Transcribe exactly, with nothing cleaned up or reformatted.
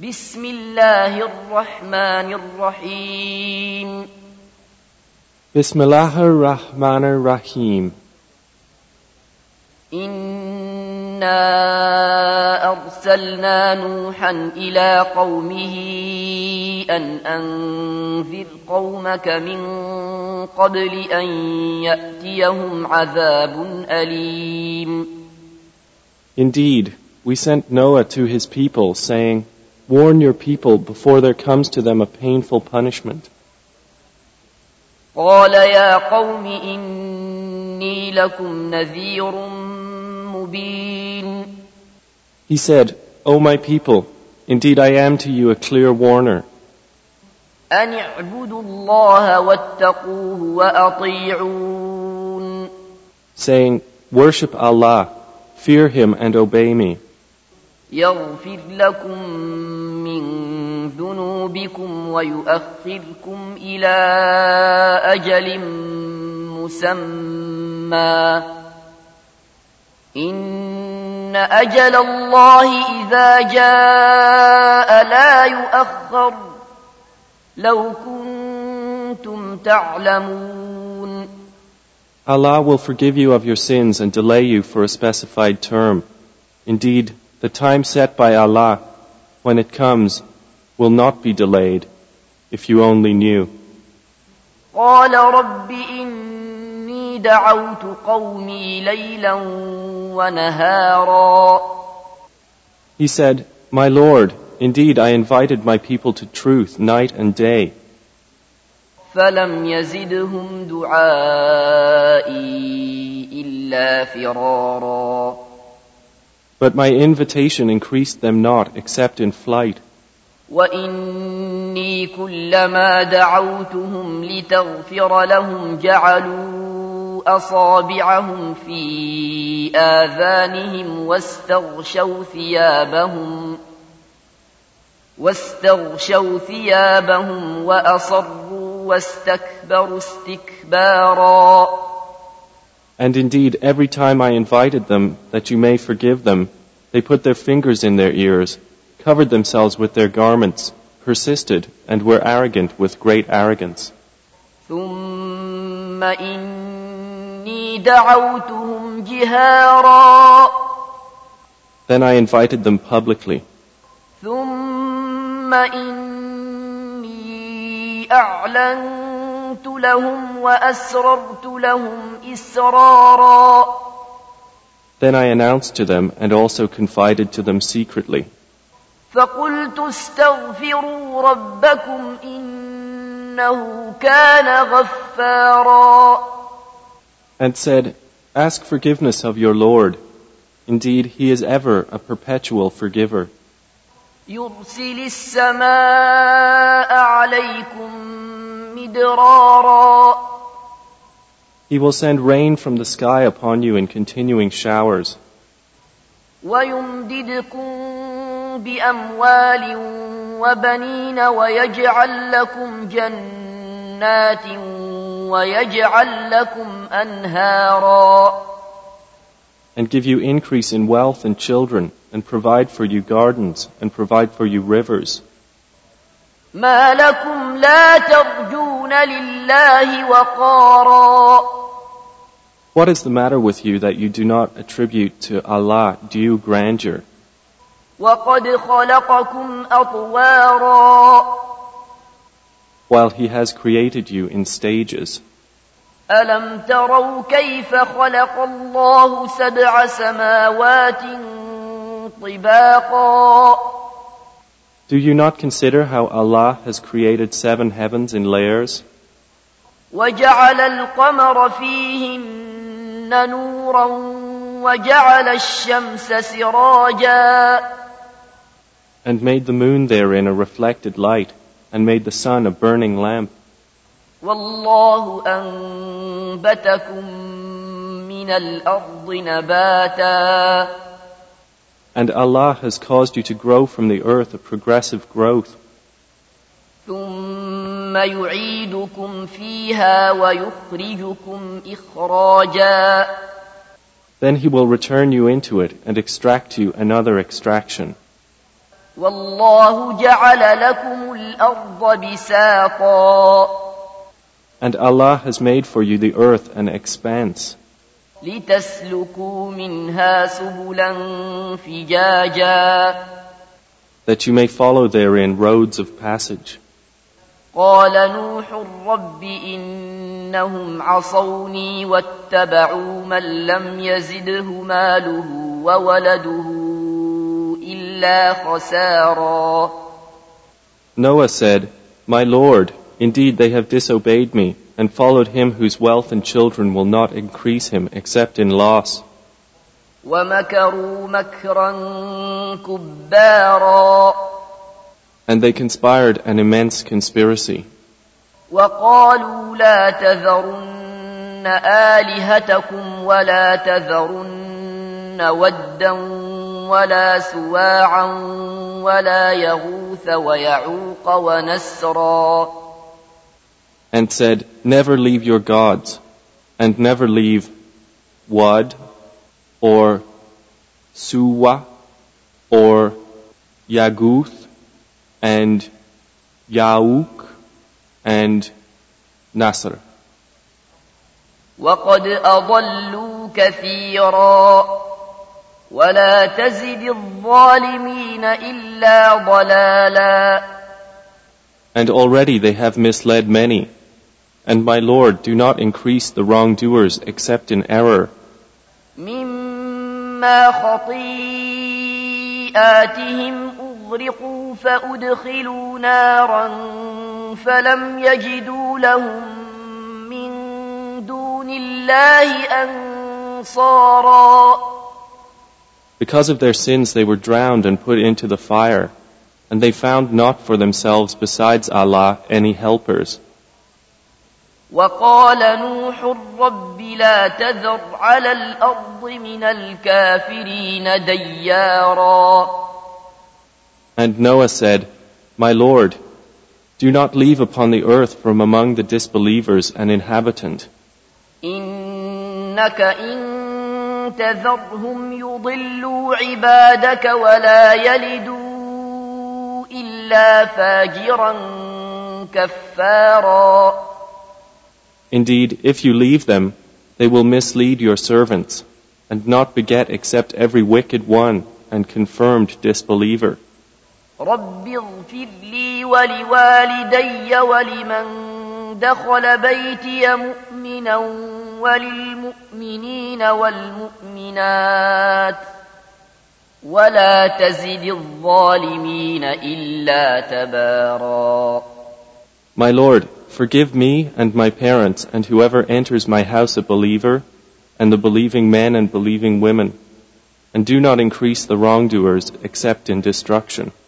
بسم الله الرحمن الرحيم Bismillahir Rahmanir Rahim. إنا أرسلنا نوحا إلى قومه أن أنذر قومك من قبل أن يأتيهم عذاب أليم. Indeed, we sent Noah to his people, saying, Warn your people before there comes to them a painful punishment. قال يا قوم إني لكم نذير مبين. He said, O my people, indeed I am to you a clear warner. أن اعبدوا الله واتقوه وأطيعون. Saying, Worship Allah, fear Him and obey me. يغفر لكم من ذنوبكم ويؤخركم إلى أجل مسمى إن أجل الله إذا جاء لا يؤخر لو كنتم تعلمون. Allah will forgive you of your sins and delay you for a specified term. Indeed, the time set by Allah, when it comes, will not be delayed, if you only knew. قال رب إني دعوت قومي ليلا ونهارا. He said, My Lord, indeed I invited my people to truth night and day. فلم يزدهم دعائي إلا فرارا. But my invitation increased them not except in flight. وإني كلما دعوتهم لتغفر لهم جعلوا أصابعهم في آذانهم واستغشوا ثيابهم واستغشوا ثيابهم وأصروا واستكبروا استكبارا. And indeed, every time I invited them that you may forgive them, they put their fingers in their ears, covered themselves with their garments, persisted, and were arrogant with great arrogance. ثم إني دعوتهم جهارا. Then I invited them publicly. ثم إني أعلنت لهم وأسررت لهم إسرارا. Then I announced to them and also confided to them secretly. فقلت استغفروا ربكم إنه كان غفارا. And said, Ask forgiveness of your Lord. Indeed, He is ever a perpetual forgiver. يرسل السماء عليكم مدرارا. He will send rain from the sky upon you in continuing showers. ويمددكم بأموال وبنين ويجعل لكم جنات ويجعل لكم أنهارا. And give you increase in wealth and children, and provide for you gardens, and provide for you rivers. ما لكم لا ترجون لله وقارا. What is the matter with you that you do not attribute to Allah due grandeur? وقد خلقكم أطوارا. While He has created you in stages. ألم تروا كيف خلق الله سبع سماوات طباقا. Do you not consider how Allah has created seven heavens in layers? وجعل القمر فيهن نورا وجعل الشمس سراجا. And made the moon therein a reflected light, and made the sun a burning lamp. والله أنبتكم من الأرض نباتا. And Allah has caused you to grow from the earth a progressive growth. ثم يعيدكم فيها ويخرجكم إخراجا. Then He will return you into it and extract you another extraction. والله جعل لكم الأرض بساطا And Allah has made for you the earth an expanse, لتسلكوا منها سبلا فجاجا that you may follow therein roads of passage. قال نوح رب إنهم عصوني واتبعوا من لم يزده ماله وولده إلا خسارا. Noah said, My Lord, indeed they have disobeyed me and followed him whose wealth and children will not increase him except in loss. ومكروا مكرا كبارا And they conspired an immense conspiracy. وقالوا لا تذرن آلهتكم ولا تذرن ودا ولا سواعا ولا يغوث ويعوق ونسرا. And said, Never leave your gods, and never leave Wad, or Suwa, or Yaguth, and Ya'uk, and Nasr. وقد أضلوا كثيرا ولا تزد الظالمين إلا ضلالا. And already they have misled many. And my Lord, do not increase the wrongdoers except in error. مما خطيئاتهم أغرقوا فأدخلوا نارا فلم يجدوا لهم من دون الله أنصارا. Because of their sins they were drowned and put into the fire, and they found not for themselves besides Allah any helpers. وقال نوح رب لا تذر على الأرض من الكافرين ديارا. And Noah said, My Lord, do not leave upon the earth from among the disbelievers an inhabitant. إنك إن تذرهم يضلوا عبادك ولا يلدوا إلا فاجرا كفارا. Indeed, if you leave them, they will mislead your servants, and not beget except every wicked one and confirmed disbeliever. رب اغفر لي ولوالدي ولمن دخل بيتي مؤمنا وللمؤمنين والمؤمنات ولا تزد الظالمين إلا تبارا. My Lord, forgive me and my parents and whoever enters my house a believer, and the believing men and believing women, and do not increase the wrongdoers except in destruction.